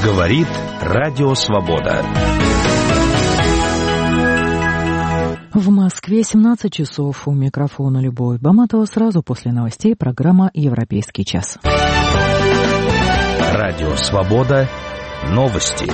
Говорит Радио Свобода. В Москве 17 часов. У микрофона Любовь Баматова. Сразу после новостей программа «Европейский час». Радио Свобода. Новости.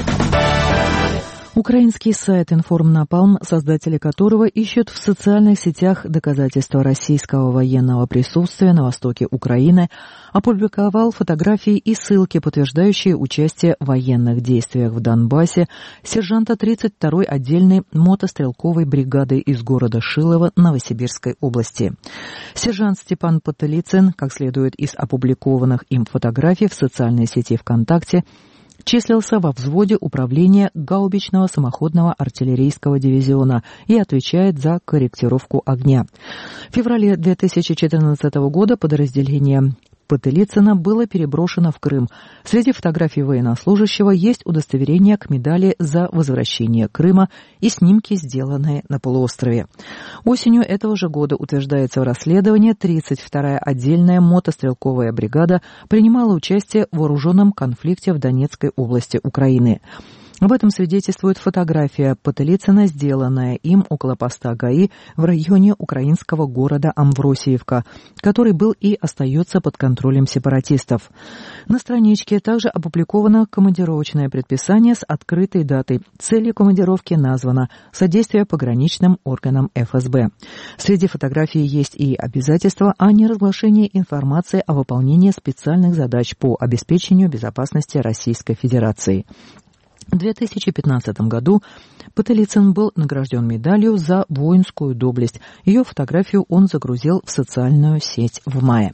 Украинский сайт «Информнапалм», создатели которого ищут в социальных сетях доказательства российского военного присутствия на востоке Украины, опубликовал фотографии и ссылки, подтверждающие участие в военных действиях в Донбассе сержанта 32-й отдельной мотострелковой бригады из города Шилово Новосибирской области. Сержант Степан Потылицын, как следует из опубликованных им фотографий в социальной сети ВКонтакте, числился во взводе управления гаубичного самоходного артиллерийского дивизиона и отвечает за корректировку огня. В феврале 2014 года подразделение Потылицына было переброшено в Крым. Среди фотографий военнослужащего есть удостоверение к медали за возвращение Крыма и снимки, сделанные на полуострове. Осенью этого же года, утверждается в расследовании, 32-я отдельная мотострелковая бригада принимала участие в вооруженном конфликте в Донецкой области Украины. Об этом свидетельствует фотография Потылицына, сделанная им около поста ГАИ в районе украинского города Амвросиевка, который был и остается под контролем сепаратистов. На страничке также опубликовано командировочное предписание с открытой датой. Целью командировки названо «Содействие пограничным органам ФСБ». Среди фотографий есть и обязательства о неразглашении информации о выполнении специальных задач по обеспечению безопасности Российской Федерации. В 2015 году Потылицын был награжден медалью за воинскую доблесть. Ее фотографию он загрузил в социальную сеть в мае.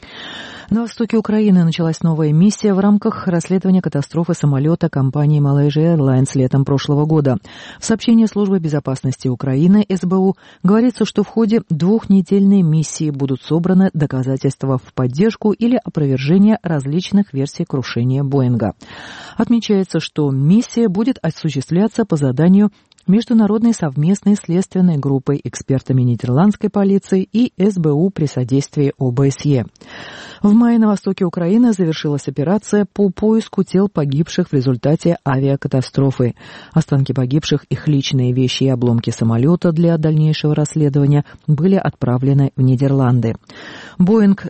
На востоке Украины началась новая миссия в рамках расследования катастрофы самолета компании Malaysia Airlines летом прошлого года. В сообщении Службы безопасности Украины СБУ говорится, что в ходе двухнедельной миссии будут собраны доказательства в поддержку или опровержение различных версий крушения Боинга. Отмечается, что миссия будет осуществляться по заданию Международной совместной следственной группой, экспертами нидерландской полиции и СБУ при содействии ОБСЕ. В мае на востоке Украины завершилась операция по поиску тел погибших в результате авиакатастрофы. Останки погибших, их личные вещи и обломки самолета для дальнейшего расследования были отправлены в Нидерланды. Боинг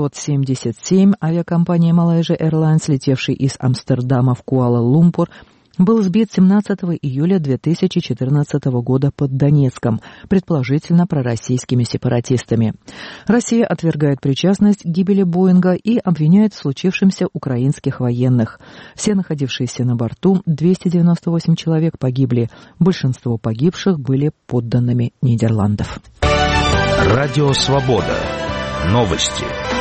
777 авиакомпании Malaysia Airlines, летевший из Амстердама в Куала-Лумпур, был сбит 17 июля 2014 года под Донецком, предположительно пророссийскими сепаратистами. Россия отвергает причастность к гибели Боинга и обвиняет в случившемся украинских военных. Все находившиеся на борту, 298 человек, погибли. Большинство погибших были подданными Нидерландов. Радио Свобода. Новости.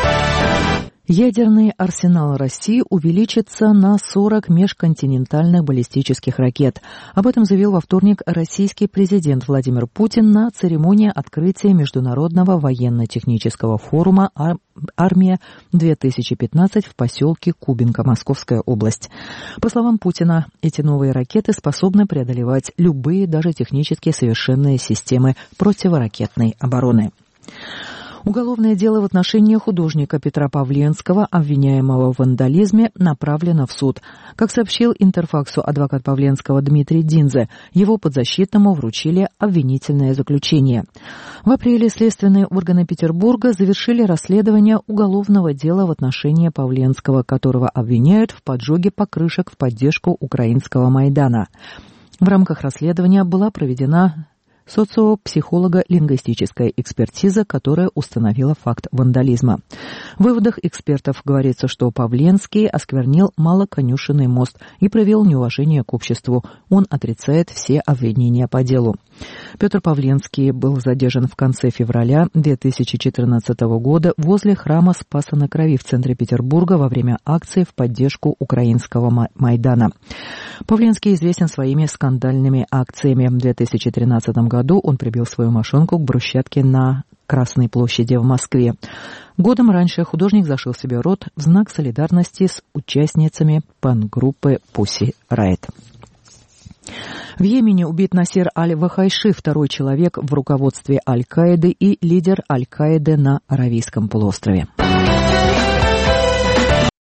Ядерный арсенал России увеличится на 40 межконтинентальных баллистических ракет. Об этом заявил во вторник российский президент Владимир Путин на церемонии открытия Международного военно-технического форума «Армия-2015» в поселке Кубинка, Московская область. По словам Путина, эти новые ракеты способны преодолевать любые, даже технически совершенные системы противоракетной обороны. Уголовное дело в отношении художника Петра Павленского, обвиняемого в вандализме, направлено в суд. Как сообщил Интерфаксу адвокат Павленского Дмитрий Динзе, его подзащитному вручили обвинительное заключение. В апреле следственные органы Петербурга завершили расследование уголовного дела в отношении Павленского, которого обвиняют в поджоге покрышек в поддержку украинского Майдана. В рамках расследования была проведена социопсихолого-лингвистическая экспертиза, которая установила факт вандализма. В выводах экспертов говорится, что Павленский осквернил Малоконюшенный мост и проявил неуважение к обществу. Он отрицает все обвинения по делу. Петр Павленский был задержан в конце февраля 2014 года возле храма Спаса на Крови в центре Петербурга во время акции в поддержку украинского Майдана. Павленский известен своими скандальными акциями. В 2013 году он прибил свою машинку к брусчатке на Красной площади в Москве. Годом раньше художник зашил себе рот в знак солидарности с участницами панк-группы Pussy Riot. В Йемене убит Насир Аль-Вахайши, второй человек в руководстве Аль-Каиды и лидер Аль-Каиды на Аравийском полуострове.